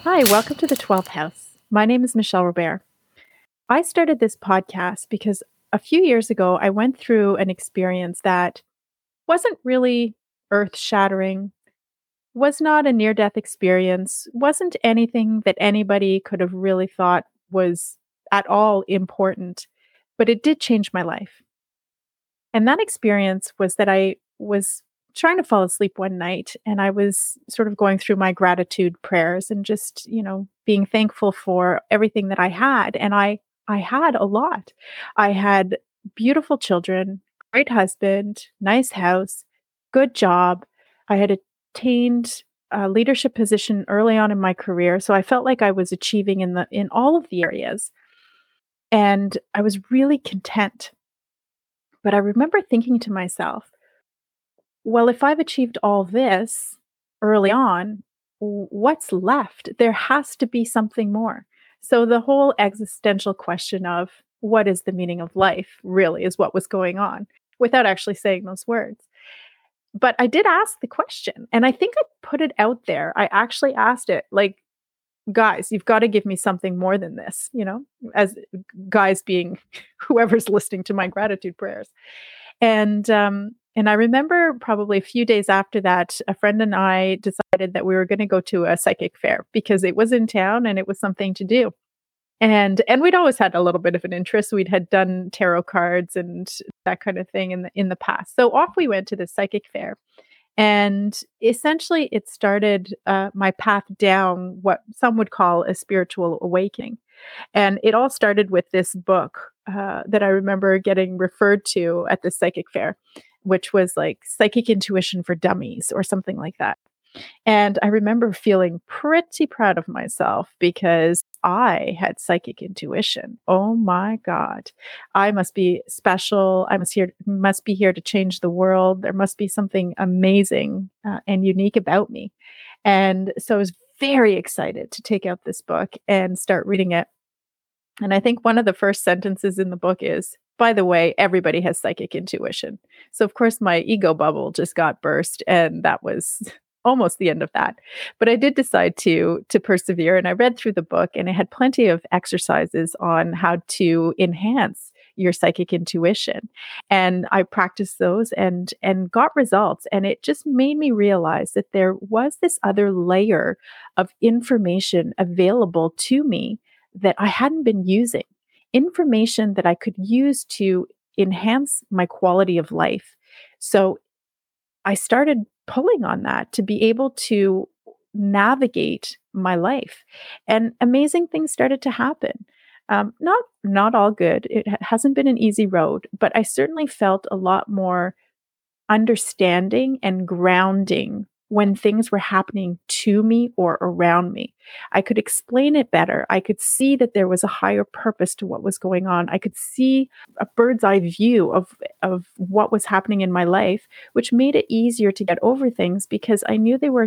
Hi, welcome to the 12th house. My name is Michelle Robert. I started this podcast because a few years ago I went through an experience that wasn't really earth shattering, was not a near death experience, wasn't anything that anybody could have really thought was at all important, but it did change my life. And that experience was that I was trying to fall asleep one night and I was sort of going through my gratitude prayers and just, being thankful for everything that I had. And I had a lot. I had beautiful children, great husband, nice house, good job. I had attained a leadership position early on in my career, so I felt like I was achieving in all of the areas. And I was really content. But I remember thinking to myself, well, if I've achieved all this early on, what's left? There has to be something more. So the whole existential question of what is the meaning of life really is what was going on without actually saying those words. But I did ask the question, and I think I put it out there. I actually asked it like, guys, you've got to give me something more than this, as guys being whoever's listening to my gratitude prayers. And I remember probably a few days after that, a friend and I decided that we were going to go to a psychic fair because it was in town and it was something to do. And we'd always had a little bit of an interest. We'd had done tarot cards and that kind of thing in the past. So off we went to the psychic fair. And essentially, it started my path down what some would call a spiritual awakening. And it all started with this book that I remember getting referred to at the psychic fair, which was like Psychic Intuition for Dummies or something like that. And I remember feeling pretty proud of myself because I had psychic intuition. Oh my God. I must be special. Must be here to change the world. There must be something amazing and unique about me. And so I was very excited to take out this book and start reading it. And I think one of the first sentences in the book is, by the way, everybody has psychic intuition. So, of course, my ego bubble just got burst, and that was almost the end of that. But I did decide to persevere, and I read through the book, and it had plenty of exercises on how to enhance your psychic intuition. And I practiced those and got results. And it just made me realize that there was this other layer of information available to me that I hadn't been using, information that I could use to enhance my quality of life. So I started pulling on that to be able to navigate my life, and amazing things started to happen. Not all good. It hasn't been an easy road, but I certainly felt a lot more understanding and grounding when things were happening to me or around me. I could explain it better. I could see that there was a higher purpose to what was going on. I could see a bird's eye view of what was happening in my life, which made it easier to get over things because I knew they were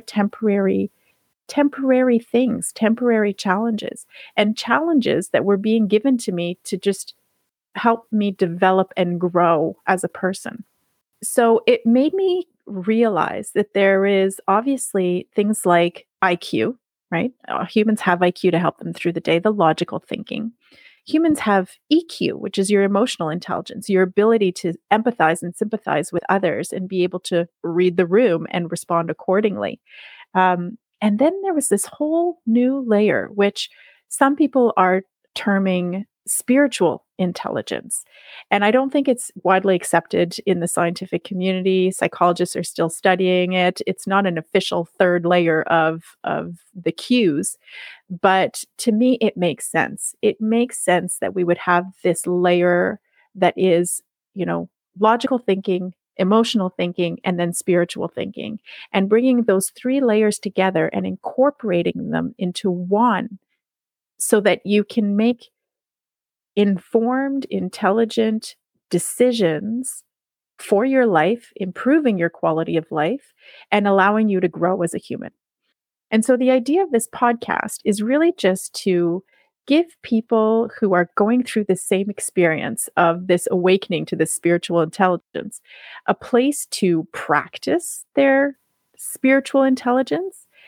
temporary things, temporary challenges, and challenges that were being given to me to just help me develop and grow as a person. So it made me realize that there is obviously things like IQ, right? Humans have IQ to help them through the day, the logical thinking. Humans have EQ, which is your emotional intelligence, your ability to empathize and sympathize with others and be able to read the room and respond accordingly. And then there was this whole new layer, which some people are terming spiritual intelligence. And I don't think it's widely accepted in the scientific community. Psychologists are still studying it. It's not an official third layer of the cues. But to me, it makes sense. It makes sense that we would have this layer that is, logical thinking, emotional thinking, and then spiritual thinking, and bringing those three layers together and incorporating them into one so that you can make informed, intelligent decisions for your life, improving your quality of life, and allowing you to grow as a human. And so the idea of this podcast is really just to give people who are going through the same experience of this awakening to this spiritual intelligence a place to practice their spiritual intelligence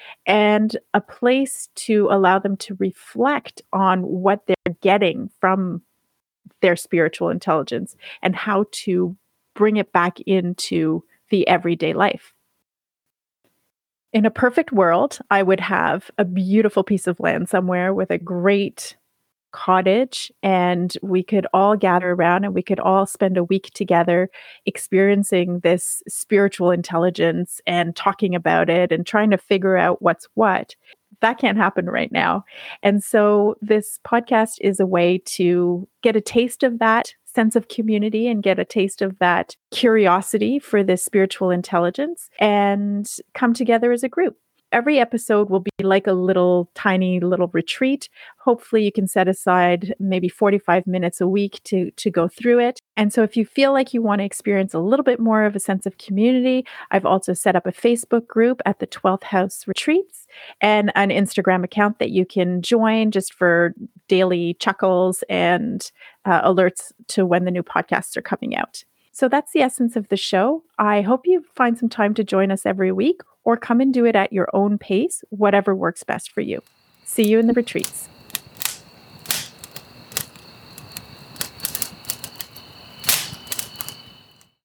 and a place to allow them to reflect on what they're getting from their spiritual intelligence and how to bring it back into the everyday life. In a perfect world, I would have a beautiful piece of land somewhere with a great cottage, and we could all gather around and we could all spend a week together experiencing this spiritual intelligence and talking about it and trying to figure out what's what. That can't happen right now. And so this podcast is a way to get a taste of that sense of community and get a taste of that curiosity for this spiritual intelligence and come together as a group. Every episode will be like a little tiny little retreat. Hopefully you can set aside maybe 45 minutes a week to go through it. And so if you feel like you want to experience a little bit more of a sense of community, I've also set up a Facebook group at the 12th House Retreats and an Instagram account that you can join just for daily chuckles and alerts to when the new podcasts are coming out. So that's the essence of the show. I hope you find some time to join us every week or come and do it at your own pace, whatever works best for you. See you in the retreats.